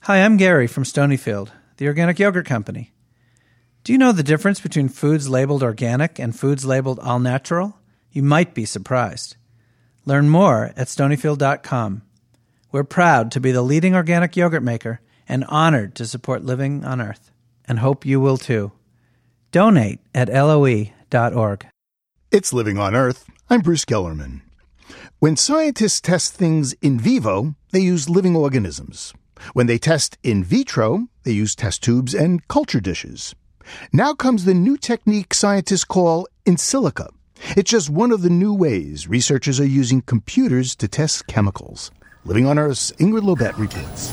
Hi, I'm Gary from Stonyfield, the organic yogurt company. Do you know the difference between foods labeled organic and foods labeled all natural? You might be surprised. Learn more at stonyfield.com. We're proud to be the leading organic yogurt maker and honored to support Living on Earth, and hope you will too. Donate at LOE.org. It's Living on Earth. I'm Bruce Gellerman. When scientists test things in vivo, they use living organisms. When they test in vitro, they use test tubes and culture dishes. Now comes the new technique scientists call in silico. It's just one of the new ways researchers are using computers to test chemicals. Living on Earth's Ingrid Lobet reports.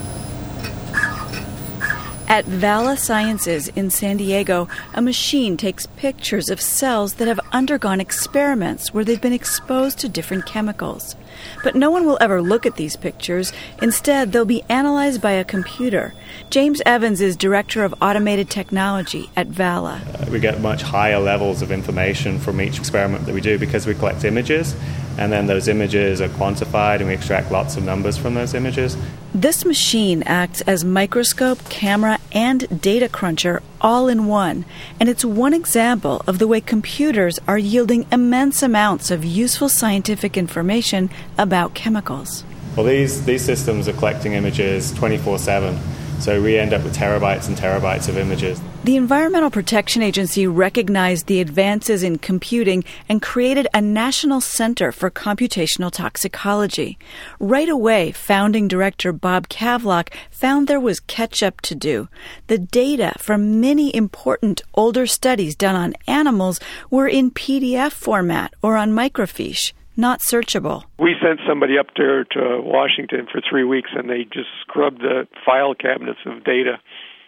At Vala Sciences in San Diego, a machine takes pictures of cells that have undergone experiments where they've been exposed to different chemicals. But no one will ever look at these pictures. Instead, they'll be analyzed by a computer. James Evans is Director of Automated Technology at Vala. We get much higher levels of information from each experiment that we do because we collect images, and then those images are quantified and we extract lots of numbers from those images. This machine acts as microscope, camera, and data cruncher all in one, and it's one example of the way computers are yielding immense amounts of useful scientific information about chemicals. Well, these systems are collecting images 24/7, so we end up with terabytes and terabytes of images. The Environmental Protection Agency recognized the advances in computing and created a national center for computational toxicology. Right away, founding director Bob Kavlock found there was catch-up to do. The data from many important older studies done on animals were in PDF format or on microfiche, not searchable. We sent somebody up there to Washington for 3 weeks, and they just scrubbed the file cabinets of data.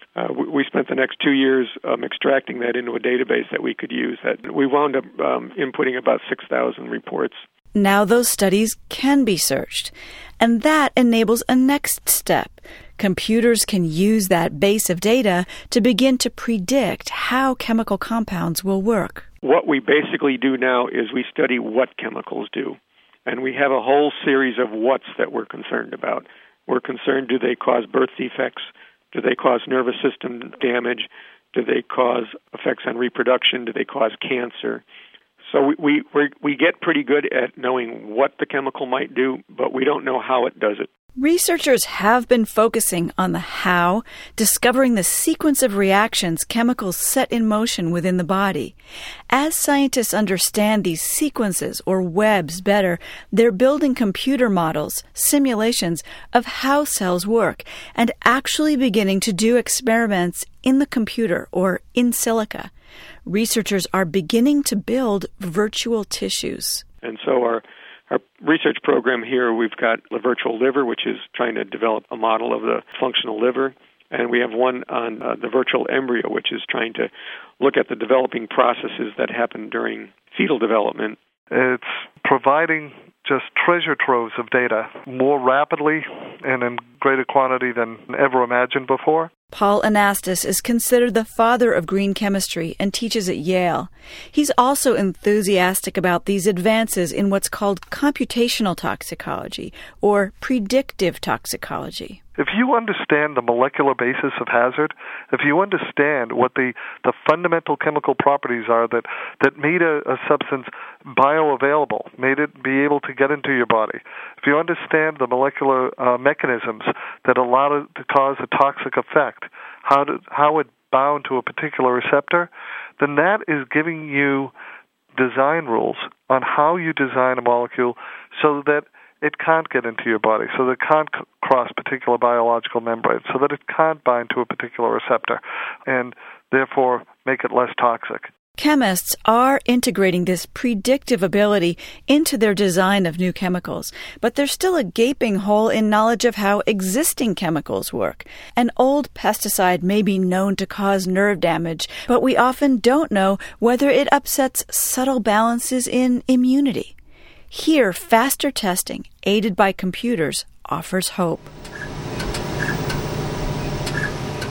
We spent the next 2 years extracting that into a database that we could use. We wound up inputting about 6,000 reports. Now those studies can be searched, and that enables a next step. Computers can use that base of data to begin to predict how chemical compounds will work. What we basically do now is we study what chemicals do, and we have a whole series of whats that we're concerned about. We're concerned, do they cause birth defects? Do they cause nervous system damage? Do they cause effects on reproduction? Do they cause cancer? So we get pretty good at knowing what the chemical might do, but we don't know how it does it. Researchers have been focusing on the how, discovering the sequence of reactions chemicals set in motion within the body. As scientists understand these sequences or webs better, they're building computer models, simulations of how cells work, and actually beginning to do experiments in the computer or in silico. Researchers are beginning to build virtual tissues. And so our research program here, we've got the virtual liver, which is trying to develop a model of the functional liver. And we have one on the virtual embryo, which is trying to look at the developing processes that happen during fetal development. It's providing just treasure troves of data more rapidly and in greater quantity than ever imagined before. Paul Anastas is considered the father of green chemistry and teaches at Yale. He's also enthusiastic about these advances in what's called computational toxicology or predictive toxicology. If you understand the molecular basis of hazard, if you understand what the fundamental chemical properties are that made a substance bioavailable, made it be able to get into your body, if you understand the molecular mechanisms that allow it to cause a toxic effect, how it bound to a particular receptor, then that is giving you design rules on how you design a molecule so that it can't get into your body, so that it can't cross particular biological membranes, so that it can't bind to a particular receptor, and therefore make it less toxic. Chemists are integrating this predictive ability into their design of new chemicals, but there's still a gaping hole in knowledge of how existing chemicals work. An old pesticide may be known to cause nerve damage, but we often don't know whether it upsets subtle balances in immunity. Here, faster testing, aided by computers, offers hope.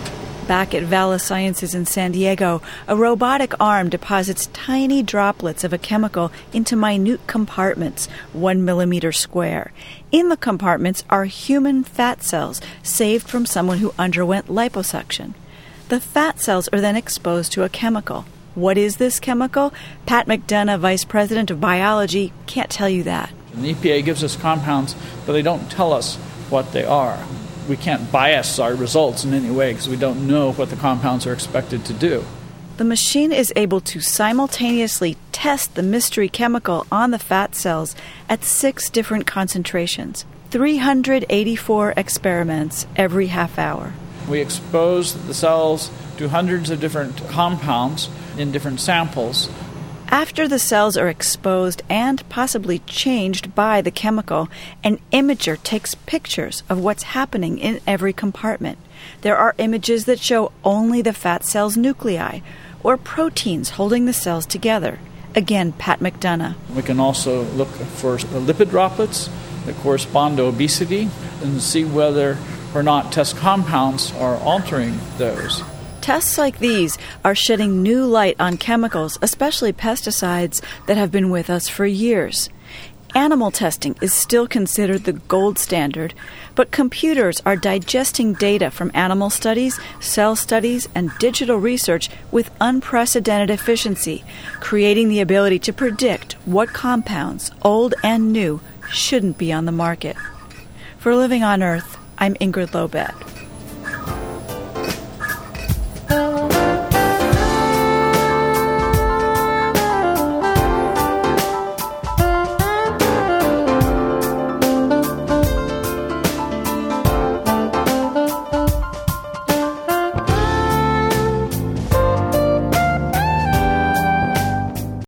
Back at Vala Sciences in San Diego, a robotic arm deposits tiny droplets of a chemical into minute compartments, 1 millimeter square. In the compartments are human fat cells saved from someone who underwent liposuction. The fat cells are then exposed to a chemical. What is this chemical? Pat McDonough, Vice President of Biology, can't tell you that. The EPA gives us compounds, but they don't tell us what they are. We can't bias our results in any way because we don't know what the compounds are expected to do. The machine is able to simultaneously test the mystery chemical on the fat cells at 6 different concentrations, 384 experiments every half hour. We expose the cells to hundreds of different compounds in different samples. After the cells are exposed and possibly changed by the chemical, an imager takes pictures of what's happening in every compartment. There are images that show only the fat cell's nuclei, or proteins holding the cells together. Again, Pat McDonough. We can also look for lipid droplets that correspond to obesity and see whether or not test compounds are altering those. Tests like these are shedding new light on chemicals, especially pesticides, that have been with us for years. Animal testing is still considered the gold standard, but computers are digesting data from animal studies, cell studies, and digital research with unprecedented efficiency, creating the ability to predict what compounds, old and new, shouldn't be on the market. For Living on Earth, I'm Ingrid Lobet.